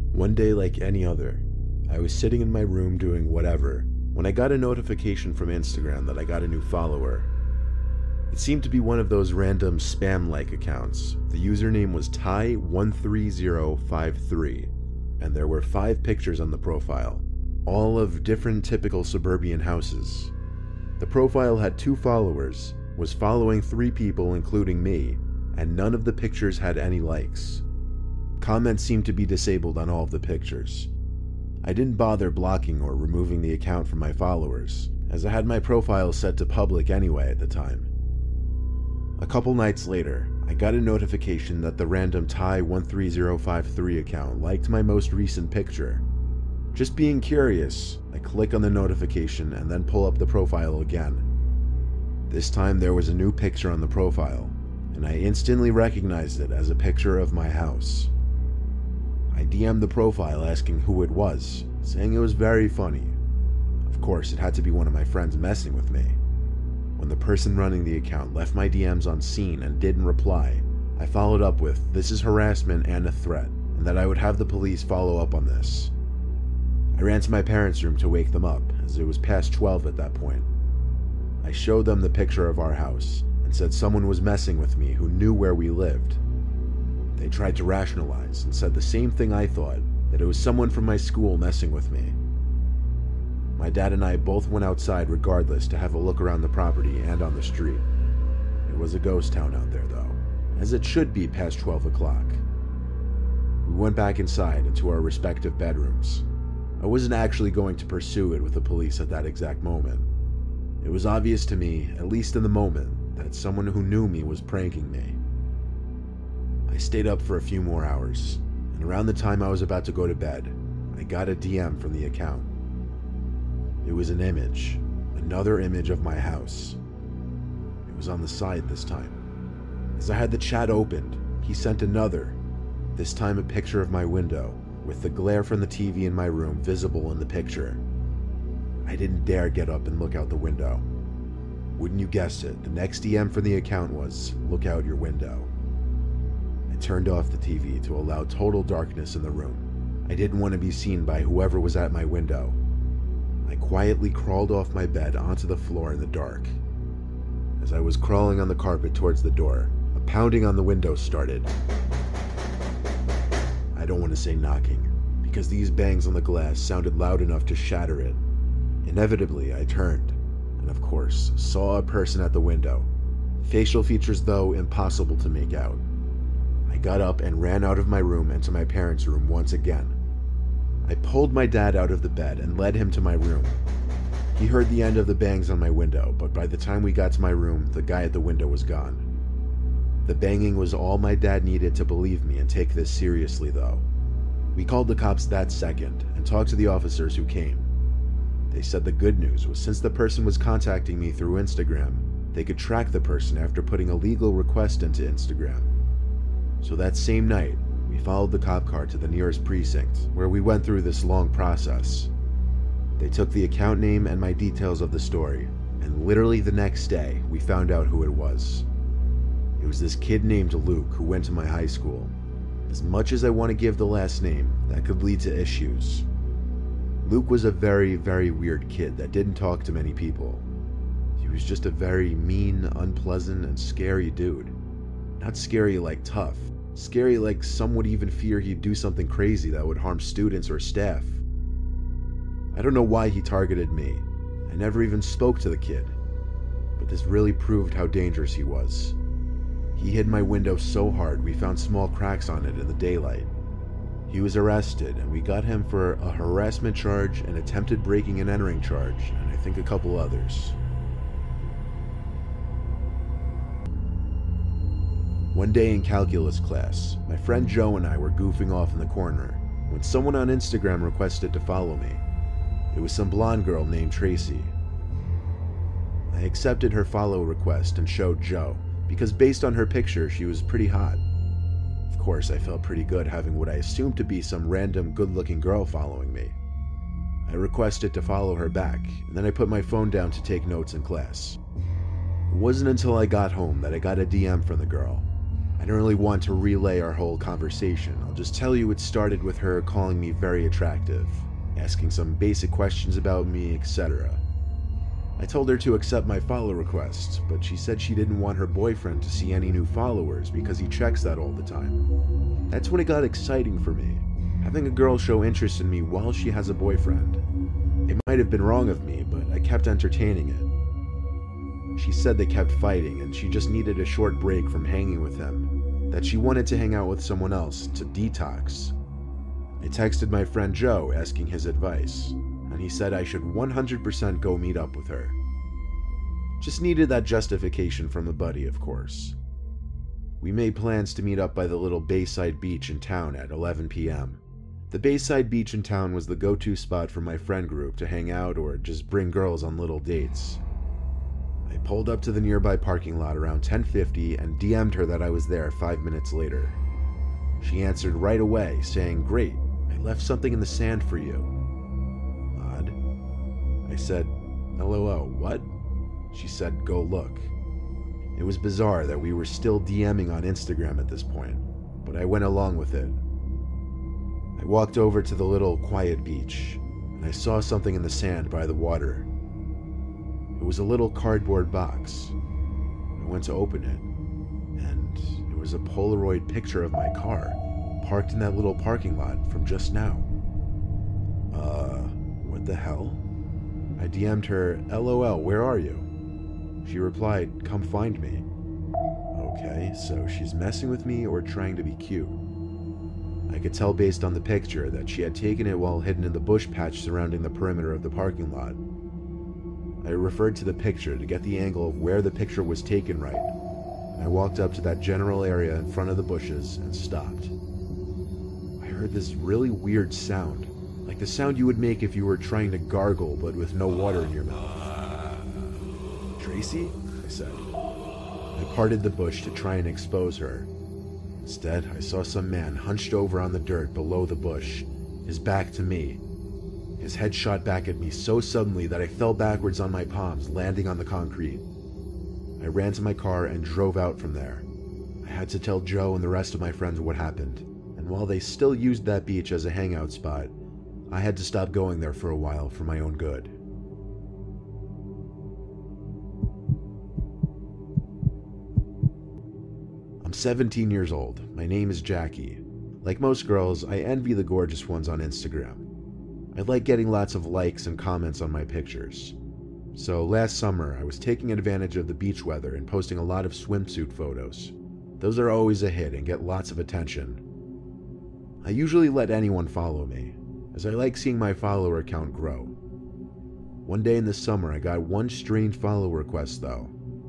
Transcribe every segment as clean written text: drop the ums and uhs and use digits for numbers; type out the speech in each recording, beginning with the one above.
One day like any other, I was sitting in my room doing whatever when I got a notification from Instagram that I got a new follower. It seemed to be one of those random spam-like accounts. The username was Ty13053, and there were 5 pictures on the profile, all of different typical suburban houses. The profile had 2 followers, was following 3 people including me, and none of the pictures had any likes. Comments seemed to be disabled on all of the pictures. I didn't bother blocking or removing the account from my followers, as I had my profile set to public anyway at the time. A couple nights later, I got a notification that the random Ty13053 account liked my most recent picture. Just being curious, I click on the notification and then pull up the profile again. This time there was a new picture on the profile, and I instantly recognized it as a picture of my house. I DM'd the profile asking who it was, saying it was very funny. Of course, it had to be one of my friends messing with me. When the person running the account left my DMs unseen and didn't reply, I followed up with, "This is harassment and a threat," and that I would have the police follow up on this. I ran to my parents' room to wake them up, as it was past 12 at that point. I showed them the picture of our house, and said someone was messing with me who knew where we lived. They tried to rationalize and said the same thing I thought, that it was someone from my school messing with me. My dad and I both went outside regardless to have a look around the property and on the street. It was a ghost town out there though, as it should be past 12 o'clock. We went back inside into our respective bedrooms. I wasn't actually going to pursue it with the police at that exact moment. It was obvious to me, at least in the moment, that someone who knew me was pranking me. I stayed up for a few more hours, and around the time I was about to go to bed, I got a DM from the account. It was an image, another image of my house. It was on the side this time. As I had the chat opened, he sent another, this time a picture of my window, with the glare from the TV in my room visible in the picture. I didn't dare get up and look out the window. Wouldn't you guess it, the next DM from the account was, "Look out your window." I turned off the TV to allow total darkness in the room. I didn't want to be seen by whoever was at my window. I quietly crawled off my bed onto the floor in the dark. As I was crawling on the carpet towards the door, a pounding on the window started. I don't want to say knocking, because these bangs on the glass sounded loud enough to shatter it. Inevitably, I turned, and of course, saw a person at the window. Facial features, though, impossible to make out. I got up and ran out of my room and to my parents' room once again. I pulled my dad out of the bed and led him to my room. He heard the end of the bangs on my window, but by the time we got to my room, the guy at the window was gone. The banging was all my dad needed to believe me and take this seriously, though. We called the cops that second and talked to the officers who came. They said the good news was since the person was contacting me through Instagram, they could track the person after putting a legal request into Instagram. So that same night, we followed the cop car to the nearest precinct, where we went through this long process. They took the account name and my details of the story, and literally the next day, we found out who it was. It was this kid named Luke who went to my high school. As much as I want to give the last name, that could lead to issues. Luke was a very, very weird kid that didn't talk to many people. He was just a very mean, unpleasant, and scary dude. Not scary like tough, scary like some would even fear he'd do something crazy that would harm students or staff. I don't know why he targeted me. I never even spoke to the kid. But this really proved how dangerous he was. He hit my window so hard we found small cracks on it in the daylight. He was arrested and we got him for a harassment charge, an attempted breaking and entering charge, and I think a couple others. One day in calculus class, my friend Joe and I were goofing off in the corner when someone on Instagram requested to follow me. It was some blonde girl named Tracy. I accepted her follow request and showed Joe, because based on her picture, she was pretty hot. Of course, I felt pretty good having what I assumed to be some random good-looking girl following me. I requested to follow her back, and then I put my phone down to take notes in class. It wasn't until I got home that I got a DM from the girl. I don't really want to relay our whole conversation. I'll just tell you it started with her calling me very attractive, asking some basic questions about me, etc. I told her to accept my follow request, but she said she didn't want her boyfriend to see any new followers because he checks that all the time. That's when it got exciting for me, having a girl show interest in me while she has a boyfriend. It might have been wrong of me, but I kept entertaining it. She said they kept fighting and she just needed a short break from hanging with him, that she wanted to hang out with someone else to detox. I texted my friend Joe asking his advice, and he said I should 100% go meet up with her. Just needed that justification from a buddy, of course. We made plans to meet up by the little Bayside beach in town at 11 p.m. The Bayside beach in town was the go-to spot for my friend group to hang out or just bring girls on little dates. I pulled up to the nearby parking lot around 10:50 and DM'd her that I was there 5 minutes later. She answered right away, saying, "Great, I left something in the sand for you." Odd. I said, "LOL, what?" She said, "Go look." It was bizarre that we were still DMing on Instagram at this point, but I went along with it. I walked over to the little quiet beach, and I saw something in the sand by the water. It was a little cardboard box. I went to open it, and it was a Polaroid picture of my car, parked in that little parking lot from just now. What the hell? I DM'd her, "LOL, where are you?" She replied, "Come find me." Okay, so she's messing with me or trying to be cute. I could tell based on the picture that she had taken it while hidden in the bush patch surrounding the perimeter of the parking lot. I referred to the picture to get the angle of where the picture was taken right, and I walked up to that general area in front of the bushes and stopped. I heard this really weird sound, like the sound you would make if you were trying to gargle but with no water in your mouth. "Tracy?" I said. I parted the bush to try and expose her. Instead, I saw some man hunched over on the dirt below the bush, his back to me. His head shot back at me so suddenly that I fell backwards on my palms, landing on the concrete. I ran to my car and drove out from there. I had to tell Joe and the rest of my friends what happened, and while they still used that beach as a hangout spot, I had to stop going there for a while for my own good. I'm 17 years old. My name is Jackie. Like most girls, I envy the gorgeous ones on Instagram. I like getting lots of likes and comments on my pictures. So last summer, I was taking advantage of the beach weather and posting a lot of swimsuit photos. Those are always a hit and get lots of attention. I usually let anyone follow me, as I like seeing my follower count grow. One day in the summer, I got one strange follow request though.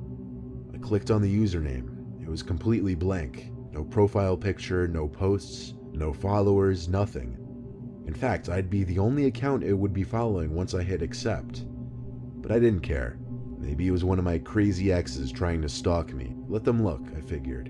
I clicked on the username. It was completely blank. No profile picture, no posts, no followers, nothing. In fact, I'd be the only account it would be following once I hit accept. But I didn't care. Maybe it was one of my crazy exes trying to stalk me. Let them look, I figured.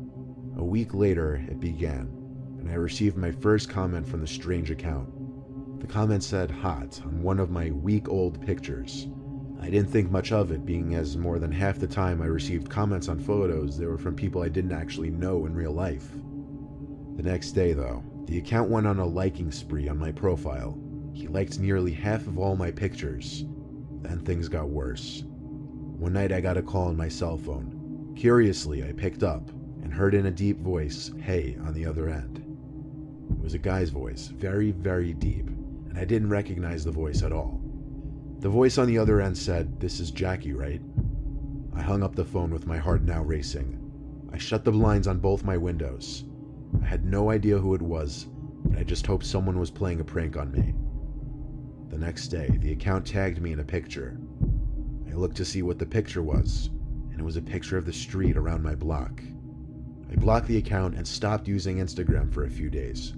A week later, it began, and I received my first comment from the strange account. The comment said "hot" on one of my week-old pictures. I didn't think much of it, being as more than half the time I received comments on photos, they were from people I didn't actually know in real life. The next day, though, the account went on a liking spree on my profile. He liked nearly half of all my pictures. Then things got worse. One night I got a call on my cell phone. Curiously, I picked up and heard in a deep voice, "Hey," on the other end. It was a guy's voice, very, very deep, and I didn't recognize the voice at all. The voice on the other end said, "This is Jackie, right?" I hung up the phone with my heart now racing. I shut the blinds on both my windows. I had no idea who it was, but I just hoped someone was playing a prank on me. The next day, the account tagged me in a picture. I looked to see what the picture was, and it was a picture of the street around my block. I blocked the account and stopped using Instagram for a few days.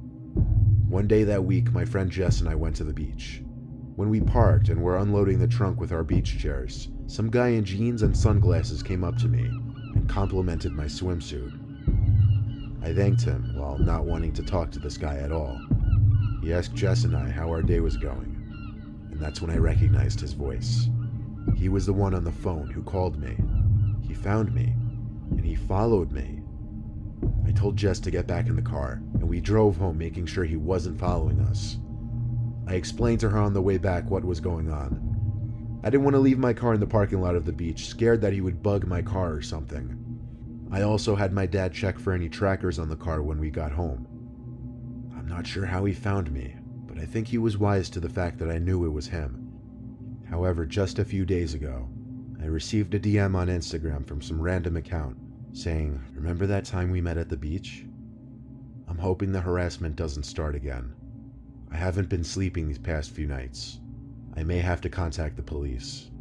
One day that week, my friend Jess and I went to the beach. When we parked and were unloading the trunk with our beach chairs, some guy in jeans and sunglasses came up to me and complimented my swimsuit. I thanked him while not wanting to talk to this guy at all. He asked Jess and I how our day was going, and that's when I recognized his voice. He was the one on the phone who called me. He found me, and he followed me. I told Jess to get back in the car, and we drove home making sure he wasn't following us. I explained to her on the way back what was going on. I didn't want to leave my car in the parking lot of the beach, scared that he would bug my car or something. I also had my dad check for any trackers on the car when we got home. I'm not sure how he found me, but I think he was wise to the fact that I knew it was him. However, just a few days ago, I received a DM on Instagram from some random account saying, "Remember that time we met at the beach?" I'm hoping the harassment doesn't start again. I haven't been sleeping these past few nights. I may have to contact the police.